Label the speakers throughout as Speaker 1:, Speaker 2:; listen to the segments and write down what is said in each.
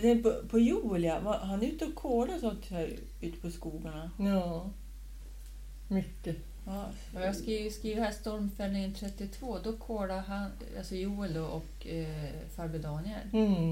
Speaker 1: Jag tänkte på Joel, ja. Han är ute och kålar sånt här ute på skogarna.
Speaker 2: Ja, mycket.
Speaker 1: Ja,
Speaker 3: Jag skriver här stormfällningen 32. Då kålar han, alltså Joel då, och farbror Daniel.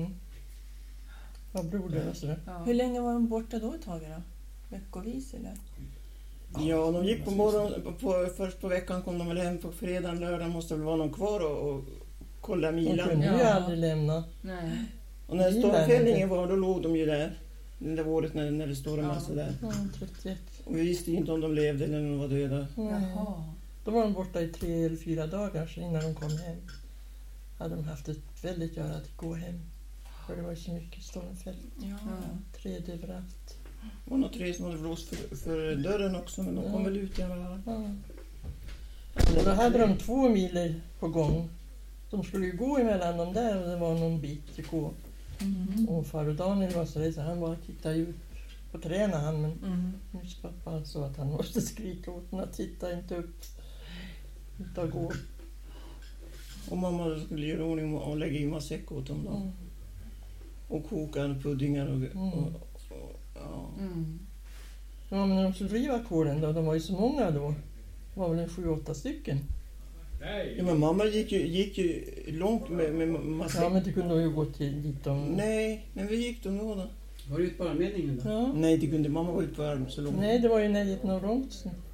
Speaker 2: Vad broder och sådär.
Speaker 3: Ja.
Speaker 1: Hur länge var de borta då ett tag då? Veckovis eller?
Speaker 4: Ja, de gick på morgonen. Först på veckan kom de väl hem på fredagen, lördagen måste väl vara någon kvar och kolla
Speaker 2: De
Speaker 4: milan.
Speaker 2: kunde ju
Speaker 3: Ja.
Speaker 2: aldrig lämna.
Speaker 3: Nej.
Speaker 4: Och när
Speaker 2: Milan,
Speaker 4: stormfällningen var, då låg de ju där. Det där året när det stormade
Speaker 3: Ja.
Speaker 4: så där.
Speaker 2: Ja, 31.
Speaker 4: Och vi visste ju inte om de levde eller om de var döda.
Speaker 3: Jaha.
Speaker 2: Då var de borta i 3 eller 4 dagar så innan de kom hem. Hade de haft ett väldigt göra att gå hem. För det var ju så mycket stormfäll.
Speaker 1: Ja.
Speaker 2: Träd överallt.
Speaker 4: Det var något tre som hade blåst för dörren också, men de kom väl ut i alla fall.
Speaker 2: Ja. Och då hade de 2 miler på gång. De skulle ju gå emellan dem där och det var någon bit till gå. Och farbror Daniel var så rädd så han bara tittade ut på träna han, men nu ska pappa så att han måste skrika åt den att titta inte upp. Inte gå.
Speaker 4: Och mamma skulle göra ordning och lägga i matsäck åt dem då. Och koka puddingar och ja.
Speaker 2: Ja, men när de skulle riva kåren då, de var ju så många då. Det var väl en 7-8 stycken.
Speaker 4: Ja, men mamma gick ju långt med matsäck.
Speaker 2: Ja, men det kunde ju gå till dit de...
Speaker 4: Nej, men vi gick de då.
Speaker 5: Var det ut bara meningen då?
Speaker 2: Ja.
Speaker 4: Nej, det kunde mamma gå ut på arm så långt.
Speaker 2: Nej, det var ju närheten av Romsen.